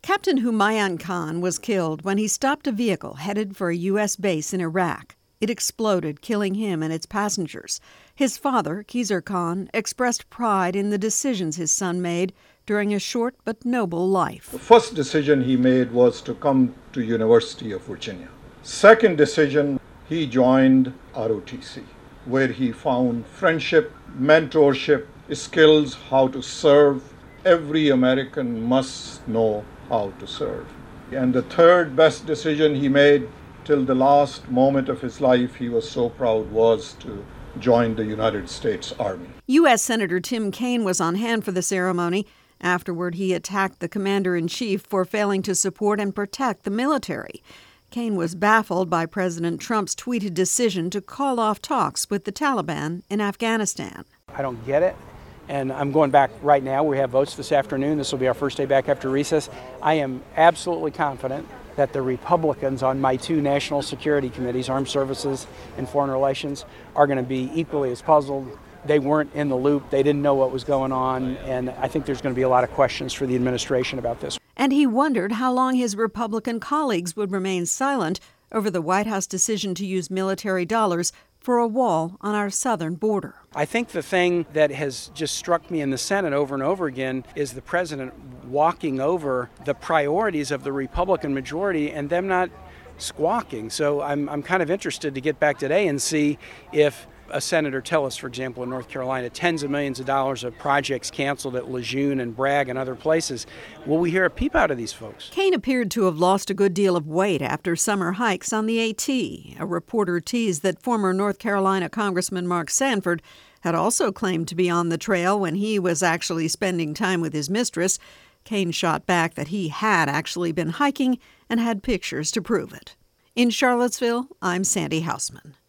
Captain Humayun Khan was killed when he stopped a vehicle headed for a U.S. base in Iraq. It exploded, killing him and its passengers. His father, Khizr Khan, expressed pride in the decisions his son made during a short but noble life. The first decision he made was to come to University of Virginia. Second decision, he joined ROTC, where he found friendship, mentorship, skills how to serve. Every American must know how to serve. And the third best decision he made till the last moment of his life, he was so proud, was to join the United States Army. U.S. Senator Tim Kaine was on hand for the ceremony. Afterward, he attacked the commander-in-chief for failing to support and protect the military. Kaine was baffled by President Trump's tweeted decision to call off talks with the Taliban in Afghanistan. I don't get it. And I'm going back right now. We have votes this afternoon. This will be our first day back after recess. I am absolutely confident that the Republicans on my two national security committees, Armed Services and Foreign Relations, are going to be equally as puzzled. They weren't in the loop. They didn't know what was going on. And I think there's going to be a lot of questions for the administration about this. And he wondered how long his Republican colleagues would remain silent over the White House decision to use military dollars for a wall on our southern border. I think the thing that has just struck me in the Senate over and over again is the president walking over the priorities of the Republican majority and them not squawking. So I'm kind of interested to get back today and see if a senator tell us, for example, in North Carolina, tens of millions of dollars of projects canceled at Lejeune and Bragg and other places. Will we hear a peep out of these folks? Kaine appeared to have lost a good deal of weight after summer hikes on the AT. A reporter teased that former North Carolina Congressman Mark Sanford had also claimed to be on the trail when he was actually spending time with his mistress. Kaine shot back that he had actually been hiking and had pictures to prove it. In Charlottesville, I'm Sandy Hausman.